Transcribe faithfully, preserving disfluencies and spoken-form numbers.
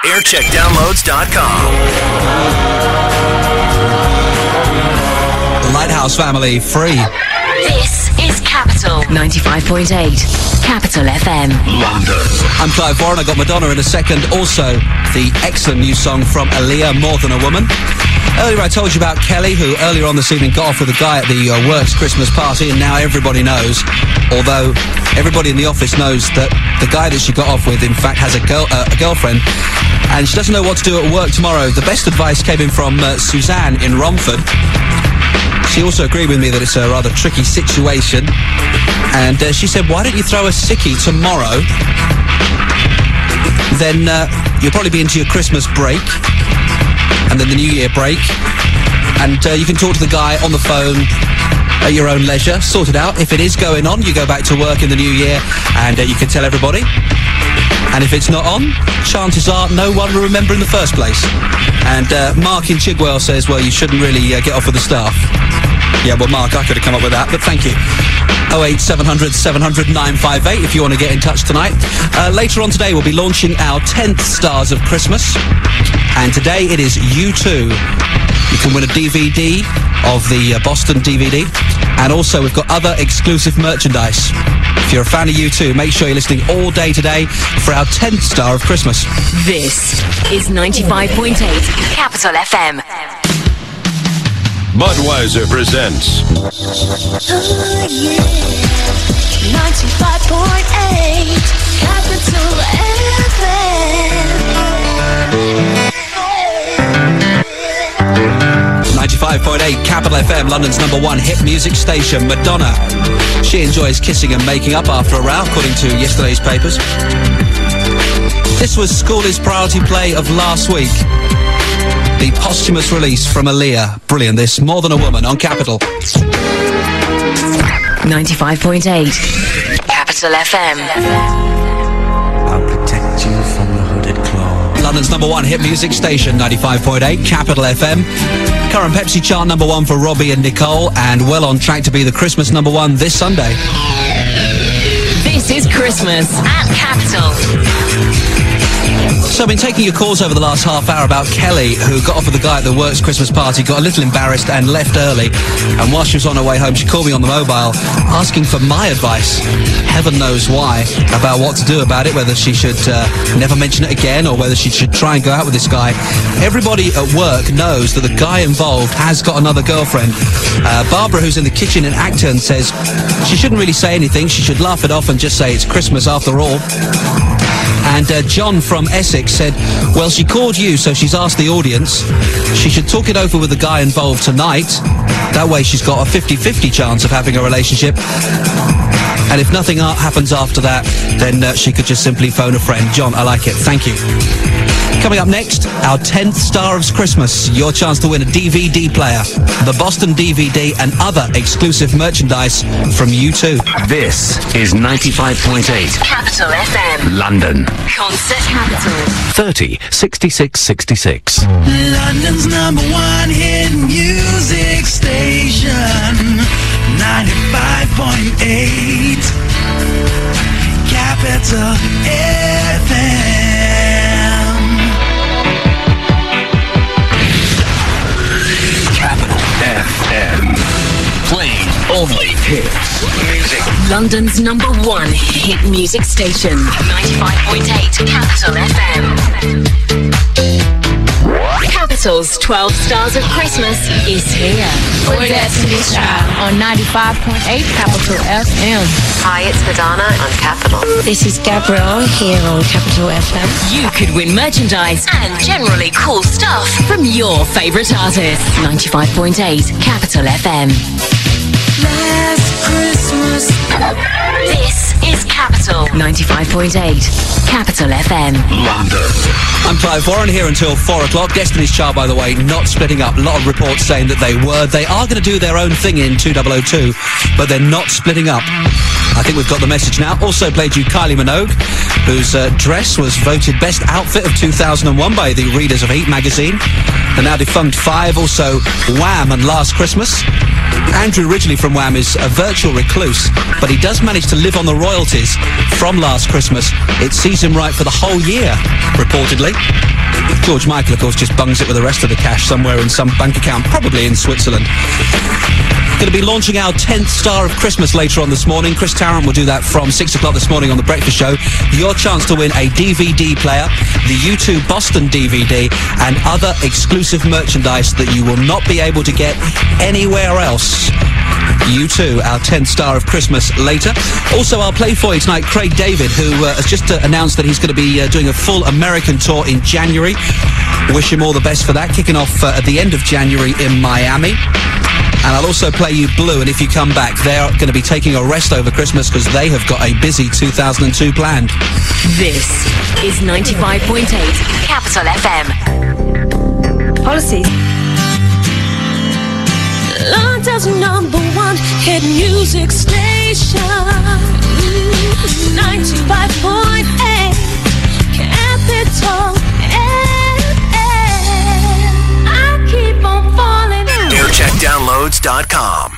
aircheck downloads dot com. Lighthouse Family, Free. This is Capital ninety-five point eight. Capital F M. London. I'm Clive Warren. I got Madonna in a second. Also, the excellent new song from Aaliyah, More Than a Woman. Earlier I told you about Kelly, who earlier on this evening got off with a guy at the uh, works Christmas party, and now everybody knows, although everybody in the office knows that the guy that she got off with, in fact, has a, girl, uh, a girlfriend, and she doesn't know what to do at work tomorrow. The best advice came in from uh, Suzanne in Romford. She also agreed with me that it's a rather tricky situation, and uh, she said, why don't you throw a sickie tomorrow? Then uh, you'll probably be into your Christmas break, and then the New Year break, and uh, you can talk to the guy on the phone at your own leisure, sort it out. If it is going on, you go back to work in the New Year, and uh, you can tell everybody. And if it's not on, chances are no one will remember in the first place. And uh, Mark in Chigwell says, well, you shouldn't really uh, get off with the staff. Yeah, well, Mark, I could have come up with that, but thank you. oh eight seven hundred seven hundred nine five eight if you want to get in touch tonight. Uh, later on today, we'll be launching our tenth Stars of Christmas. And today it is U two. You can win a D V D of the uh, Boston D V D. And also, we've got other exclusive merchandise. If you're a fan of U two, make sure you're listening all day today for our tenth Star of Christmas. This is ninety-five point eight Capital F M. Budweiser presents. Oh yeah, ninety-five point eight Capital F M. ninety-five point eight Capital F M, London's number one hit music station. Madonna. She enjoys kissing and making up after a row, according to yesterday's papers. This was School is Priority Play of last week. The posthumous release from Aaliyah. Brilliant, this. More Than a Woman on Capital. ninety-five point eight Capital F M. I'll protect you from the hooded claw. London's number one hit music station, ninety-five point eight Capital F M. Current Pepsi chart number one for Robbie and Nicole, and well on track to be the Christmas number one this Sunday. This is Christmas at Capital. So I've been taking your calls over the last half hour about Kelly, who got off with the guy at the works Christmas party, got a little embarrassed and left early. And while she was on her way home, she called me on the mobile asking for my advice, heaven knows why, about what to do about it, whether she should uh, never mention it again or whether she should try and go out with this guy. Everybody at work knows that the guy involved has got another girlfriend. Uh, Barbara, who's in the kitchen in Acton, says she shouldn't really say anything. She should laugh it off and just say it's Christmas after all. And uh, John from Essex said, well, she called you, so she's asked the audience. She should talk it over with the guy involved tonight. That way she's got a fifty-fifty chance of having a relationship. And if nothing a- happens after that, then uh, she could just simply phone a friend. John, I like it. Thank you. Coming up next, our tenth Star of Christmas. Your chance to win a D V D player, the Boston D V D, and other exclusive merchandise from U two. This is ninety-five point eight Capital F M. London. Concert Capital. thirty sixty-six sixty-six. London's number one hit music station. ninety-five point eight Capital F M. F M. Playing only hits music. London's number one hit music station. ninety-five point eight Capital F M. Capital's twelve Stars of Christmas is here. We're Destiny's Child on ninety-five point eight Capital F M. Hi, it's Madonna on Capital. This is Gabrielle here on Capital F M. You could win merchandise and generally cool stuff from your favourite artists. ninety-five point eight Capital F M. Last Christmas. This is Capital ninety-five point eight Capital F M. London. I'm Clive Warren here until four o'clock. Destiny's Child, by the way, not splitting up. A lot of reports saying that they were. They are going to do their own thing in two thousand two, but they're not splitting up. I think we've got the message now. Also played you Kylie Minogue, whose uh, dress was voted Best Outfit of two thousand one by the readers of Heat magazine. The now defunct Five, also Wham and Last Christmas. Andrew Ridgeley from Wham is a virtual recluse, but he does manage to live on the royalties from Last Christmas. It sees him right for the whole year, reportedly. George Michael, of course, just bungs it with the rest of the cash somewhere in some bank account, probably in Switzerland. Going to be launching our tenth Star of Christmas later on this morning. Chris Tarrant will do that from six o'clock this morning on The Breakfast Show. Your chance to win a D V D player, the U two Boston D V D, and other exclusive merchandise that you will not be able to get anywhere else. U two, our tenth Star of Christmas later. Also, I'll play for you tonight Craig David, who uh, has just uh, announced that he's going to be uh, doing a full American tour in January. Wish him all the best for that, kicking off uh, at the end of January in Miami. And I'll also play you Blue, and if you come back, they're going to be taking a rest over Christmas because they have got a busy two thousand two planned. This is ninety-five point eight Capital F M. Policies. London's number one hit music station. ninety-five point eight Capital F M. I keep on falling. air check downloads dot com.